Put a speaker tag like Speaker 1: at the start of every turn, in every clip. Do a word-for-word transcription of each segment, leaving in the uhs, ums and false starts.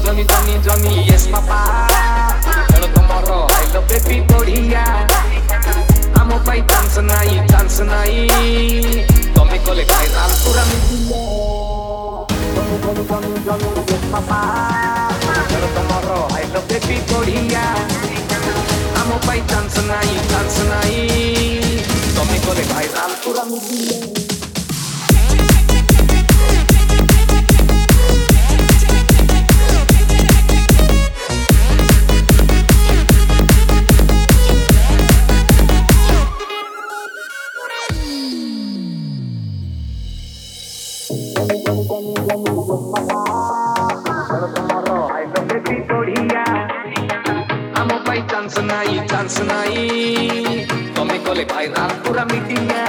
Speaker 1: Johnny, Johnny, Johnny, yes papa. Chelo tomorrow, I love baby बढ़िया. Amo pai chance nahi, chance nahi. Tome kole viral pura media. Johnny, Johnny, Johnny, Johnny, yes papa. Chelo tomorrow, I love baby बढ़िया. Amo pai chance nahi, chance nahi. Tome kole viral pura media. Chance nahi, chance nahi. Tome kole viral pura media.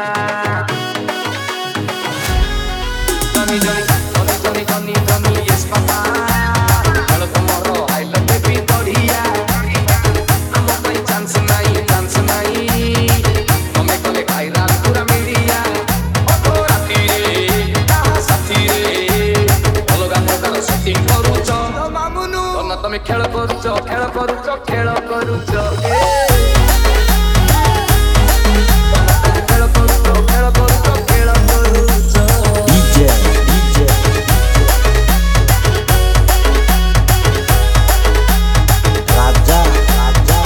Speaker 1: Johnny, Johnny, Johnny, Johnny, Johnny, Johnny, yes papa. Chelo tomorrow, I love baby बढ़िया. Amo pai chance nahi, chance nahi. Tome kole viral pura media. Oh rati re, kaha sathi re. Ologa prokar shooting karucho. Dona tome khelo karucho, khelo karucho, khelo karucho. Khelo karucho, khelo karucho, khelo karucho.
Speaker 2: D J, D J. Raja, Raja.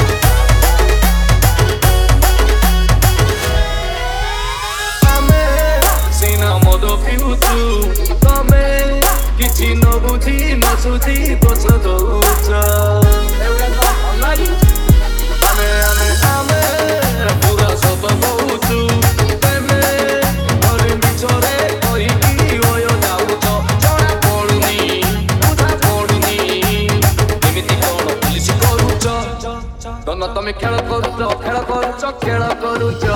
Speaker 1: Ame sina modo piutu, tome kichi no buji no suji dosa doucha. Ame ame ame pura sab bohutu, teme ore bichore koiki oyo daucho. Jana poduni, budha poduni, emiti kono police korucho. Dono tome khelo karucho, khelo karucho, khelo karucho.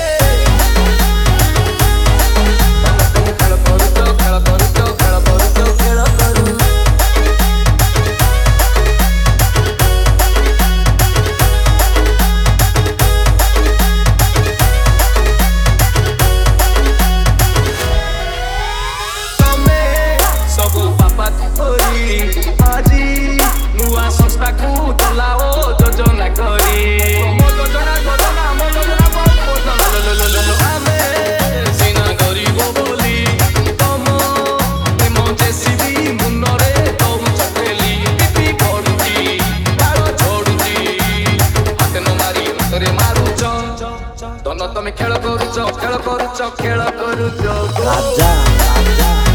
Speaker 1: Khelo karucho, khelo karucho, khelo karucho, khelo karucho. Tome khelo karucho, khelo karucho, khelo karucho.
Speaker 2: Raja, Raja.